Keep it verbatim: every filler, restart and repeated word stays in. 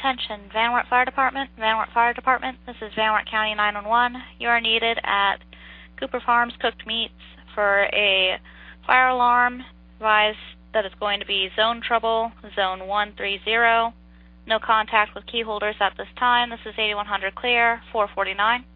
Attention, Van Wert Fire Department, Van Wert Fire Department. This is Van Wert County nine one one. You are needed at Cooper Farms Cooked Meats for a fire alarm. Advise that it's going to be zone trouble, zone one three zero. No contact with key holders at this time. This is eighty-one hundred clear, four forty-nine.